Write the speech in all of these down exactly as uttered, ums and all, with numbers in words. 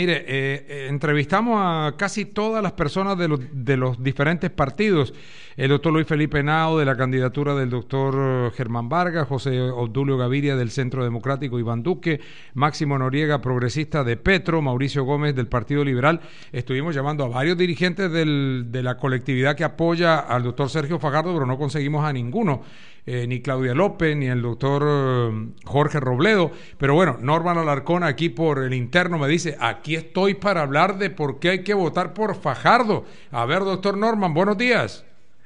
Mire, eh, eh, entrevistamos a casi todas las personas de los, de los diferentes partidos. El doctor Luis Felipe Henao de la candidatura del doctor Germán Vargas, José Obdulio Gaviria del Centro Democrático Iván Duque, Máximo Noriega, progresista de Petro, Mauricio Gómez del Partido Liberal. Estuvimos llamando a varios dirigentes del, de la colectividad que apoya al doctor Sergio Fajardo, pero no conseguimos a ninguno. Eh, ni Claudia López, ni el doctor eh, Jorge Robledo, pero bueno, Norman Alarcón aquí por el interno me dice, aquí estoy para hablar de por qué hay que votar por Fajardo. A ver, doctor Norman, buenos días.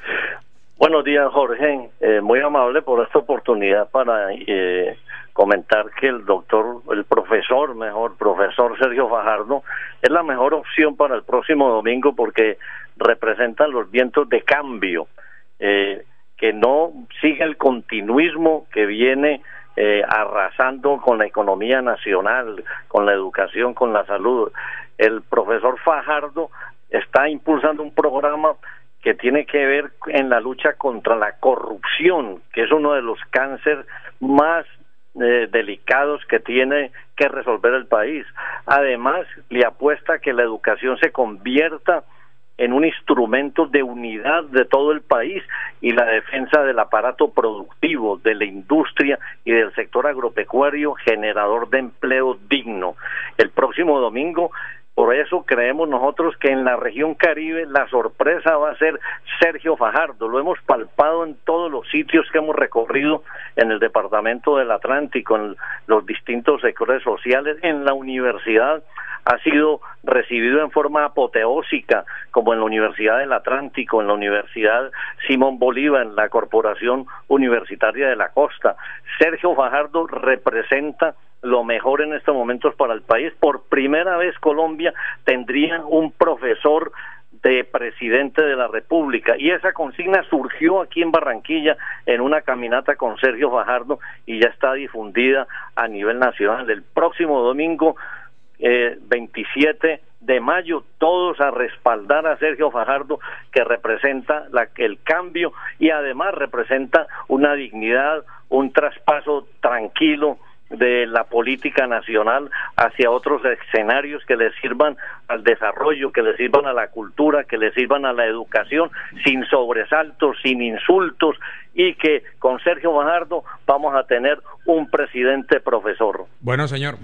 Buenos días, Jorge, eh, muy amable por esta oportunidad para eh, comentar que el doctor, el profesor, mejor, profesor Sergio Fajardo, es la mejor opción para el próximo domingo porque representan los vientos de cambio, eh, que no sigue el continuismo que viene eh, arrasando con la economía nacional, con la educación, con la salud. El profesor Fajardo está impulsando un programa que tiene que ver en la lucha contra la corrupción, que es uno de los cánceres más eh, delicados que tiene que resolver el país. Además, le apuesta a que la educación se convierta en un instrumento de unidad de todo el país y la defensa del aparato productivo, de la industria y del sector agropecuario generador de empleo digno. El próximo domingo, por eso creemos nosotros que en la región Caribe la sorpresa va a ser Sergio Fajardo. Lo hemos palpado en todos los sitios que hemos recorrido en el departamento del Atlántico, en los distintos sectores sociales, en la universidad. Ha sido recibido en forma apoteósica, como en la Universidad del Atlántico, en la Universidad Simón Bolívar, en la Corporación Universitaria de la Costa. Sergio Fajardo representa lo mejor en estos momentos para el país. Por primera vez Colombia tendría un profesor de presidente de la República, y esa consigna surgió aquí en Barranquilla en una caminata con Sergio Fajardo y ya está difundida a nivel nacional. El próximo domingo Eh, veintisiete de mayo, todos a respaldar a Sergio Fajardo, que representa la, el cambio y además representa una dignidad, un traspaso tranquilo de la política nacional hacia otros escenarios que le sirvan al desarrollo, que le sirvan a la cultura, que le sirvan a la educación, sin sobresaltos, sin insultos, y que con Sergio Fajardo vamos a tener un presidente profesor. Bueno, señor.